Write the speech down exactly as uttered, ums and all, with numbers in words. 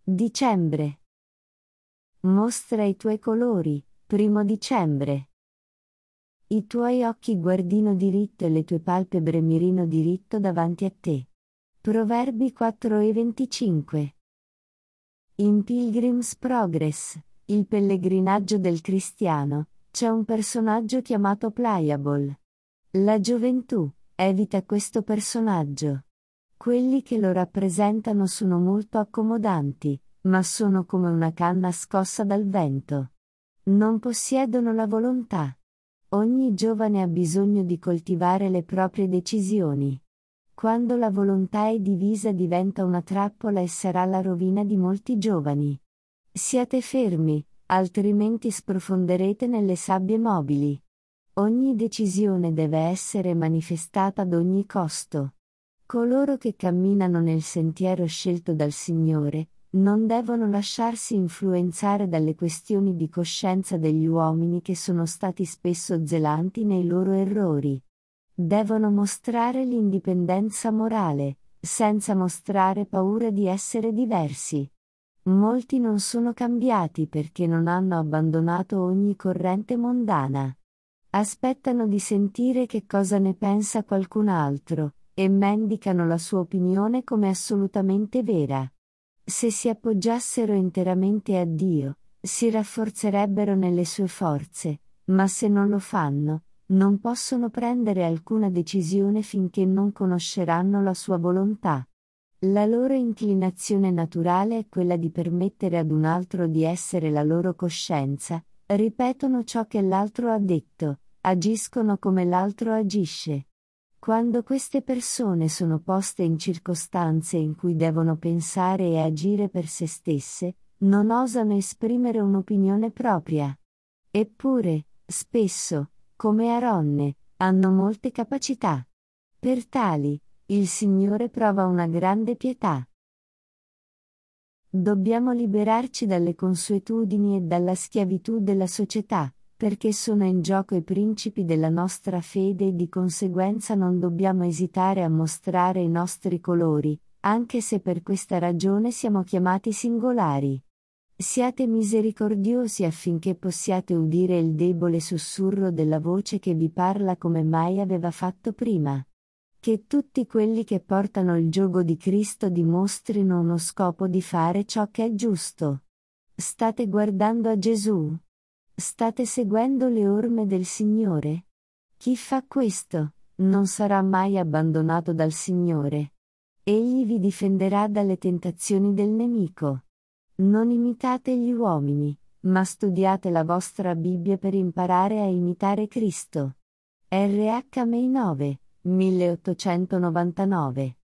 Dicembre. Mostra i tuoi colori, primo dicembre. I tuoi occhi guardino diritto e le tue palpebre mirino diritto davanti a te. Proverbi quattro e venticinque. In Pilgrim's Progress, il pellegrinaggio del cristiano, c'è un personaggio chiamato Pliable. La gioventù evita questo personaggio. Quelli che lo rappresentano sono molto accomodanti, ma sono come una canna scossa dal vento. Non possiedono la volontà. Ogni giovane ha bisogno di coltivare le proprie decisioni. Quando la volontà è divisa diventa una trappola e sarà la rovina di molti giovani. Siate fermi, altrimenti sprofonderete nelle sabbie mobili. Ogni decisione deve essere manifestata ad ogni costo. Coloro che camminano nel sentiero scelto dal Signore, non devono lasciarsi influenzare dalle questioni di coscienza degli uomini che sono stati spesso zelanti nei loro errori. Devono mostrare l'indipendenza morale, senza mostrare paura di essere diversi. Molti non sono cambiati perché non hanno abbandonato ogni corrente mondana. Aspettano di sentire che cosa ne pensa qualcun altro, e mendicano la sua opinione come assolutamente vera. Se si appoggiassero interamente a Dio, si rafforzerebbero nelle sue forze, ma se non lo fanno, non possono prendere alcuna decisione finché non conosceranno la sua volontà. La loro inclinazione naturale è quella di permettere ad un altro di essere la loro coscienza, ripetono ciò che l'altro ha detto, agiscono come l'altro agisce. Quando queste persone sono poste in circostanze in cui devono pensare e agire per se stesse, non osano esprimere un'opinione propria. Eppure, spesso, come Aronne, hanno molte capacità. Per tali, il Signore prova una grande pietà. Dobbiamo liberarci dalle consuetudini e dalla schiavitù della società, perché sono in gioco i principi della nostra fede e di conseguenza non dobbiamo esitare a mostrare i nostri colori, anche se per questa ragione siamo chiamati singolari. Siate misericordiosi affinché possiate udire il debole sussurro della voce che vi parla come mai aveva fatto prima. Che tutti quelli che portano il giogo di Cristo dimostrino uno scopo di fare ciò che è giusto. State guardando a Gesù? State seguendo le orme del Signore? Chi fa questo, non sarà mai abbandonato dal Signore. Egli vi difenderà dalle tentazioni del nemico. Non imitate gli uomini, ma studiate la vostra Bibbia per imparare a imitare Cristo. R H May nove, milleottocentonovantanove